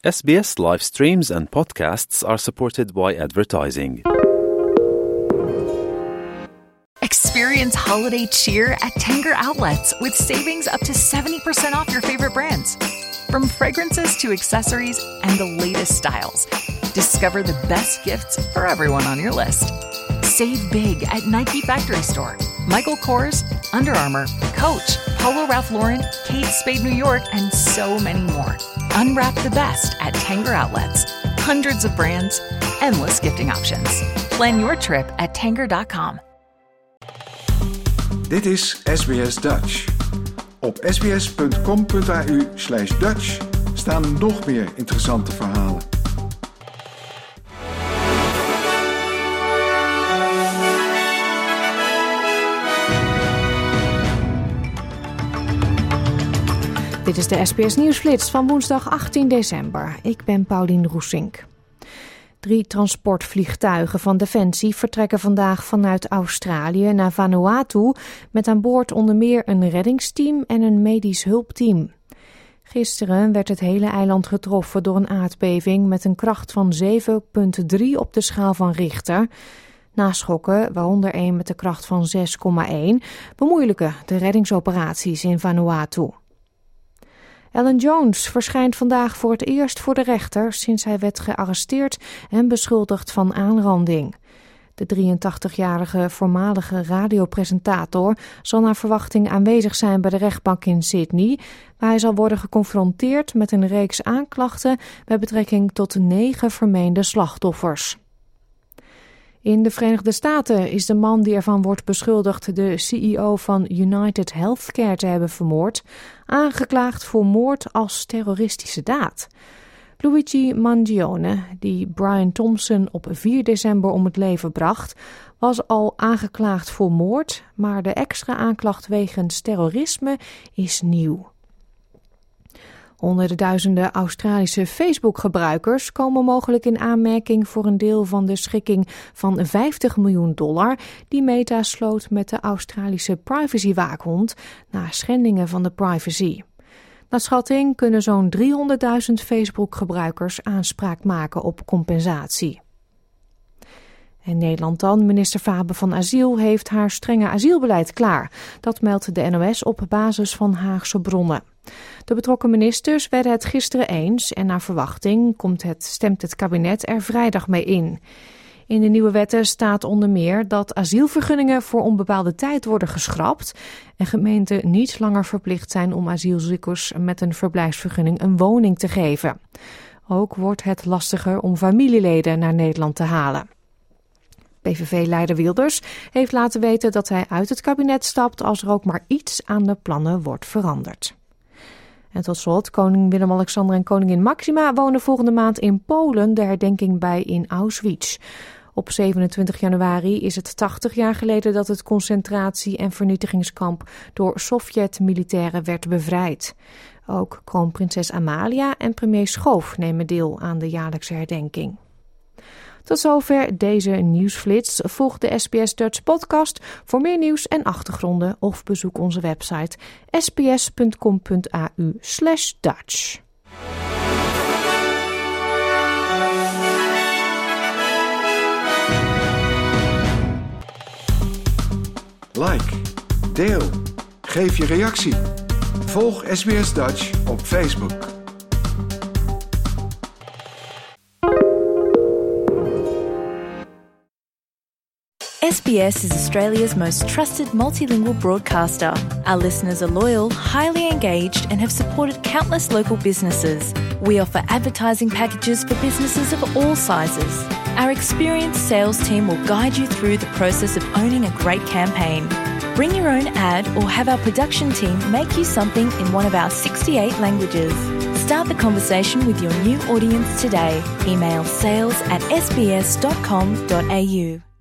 SBS live streams and podcasts are supported by advertising. Experience holiday cheer at Tanger Outlets with savings up to 70% off your favorite brands. From fragrances to accessories and the latest styles, discover the best gifts for everyone on your list. Save big at Nike Factory Store, Michael Kors, Under Armour, Coach, Polo Ralph Lauren, Kate Spade New York, and so many more. Unwrap the best at Tanger Outlets. Hundreds of brands, endless gifting options. Plan your trip at tanger.com. Dit is SBS Dutch. Op sbs.com.au/Dutch staan nog meer interessante verhalen. Dit is de SBS Nieuwsflits van woensdag 18 december. Ik ben Paulien Roesink. 3 transportvliegtuigen van Defensie vertrekken vandaag vanuit Australië naar Vanuatu met aan boord onder meer een reddingsteam en een medisch hulpteam. Gisteren werd het hele eiland getroffen door een aardbeving met een kracht van 7,3 op de schaal van Richter. Naschokken, waaronder een met de kracht van 6,1, bemoeilijken de reddingsoperaties in Vanuatu. Alan Jones verschijnt vandaag voor het eerst voor de rechter sinds hij werd gearresteerd en beschuldigd van aanranding. De 83-jarige voormalige radiopresentator zal naar verwachting aanwezig zijn bij de rechtbank in Sydney, waar hij zal worden geconfronteerd met een reeks aanklachten met betrekking tot 9 vermeende slachtoffers. In de Verenigde Staten is de man die ervan wordt beschuldigd de CEO van United Healthcare te hebben vermoord, aangeklaagd voor moord als terroristische daad. Luigi Mangione, die Brian Thompson op 4 december om het leven bracht, was al aangeklaagd voor moord, maar de extra aanklacht wegens terrorisme is nieuw. Honderden duizenden Australische Facebook-gebruikers komen mogelijk in aanmerking voor een deel van de schikking van $50 miljoen die Meta sloot met de Australische privacywaakhond na schendingen van de privacy. Naar schatting kunnen zo'n 300.000 Facebook-gebruikers aanspraak maken op compensatie. En Nederland dan. Minister Faber van Asiel heeft haar strenge asielbeleid klaar. Dat meldt de NOS op basis van Haagse bronnen. De betrokken ministers werden het gisteren eens en naar verwachting stemt het kabinet er vrijdag mee in. In de nieuwe wetten staat onder meer dat asielvergunningen voor onbepaalde tijd worden geschrapt en gemeenten niet langer verplicht zijn om asielzoekers met een verblijfsvergunning een woning te geven. Ook wordt het lastiger om familieleden naar Nederland te halen. PVV-leider Wilders heeft laten weten dat hij uit het kabinet stapt als er ook maar iets aan de plannen wordt veranderd. En tot slot, koning Willem-Alexander en koningin Maxima wonen volgende maand in Polen de herdenking bij in Auschwitz. Op 27 januari is het 80 jaar geleden dat het concentratie- en vernietigingskamp door Sovjet-militairen werd bevrijd. Ook kroonprinses Amalia en premier Schoof nemen deel aan de jaarlijkse herdenking. Tot zover deze nieuwsflits. Volg de SBS Dutch podcast voor meer nieuws en achtergronden of bezoek onze website sbs.com.au/Dutch. Like, deel, geef je reactie. Volg SBS Dutch op Facebook. SBS is Australia's most trusted multilingual broadcaster. Our listeners are loyal, highly engaged, and have supported countless local businesses. We offer advertising packages for businesses of all sizes. Our experienced sales team will guide you through the process of owning a great campaign. Bring your own ad or have our production team make you something in one of our 68 languages. Start the conversation with your new audience today. Email sales@sbs.com.au.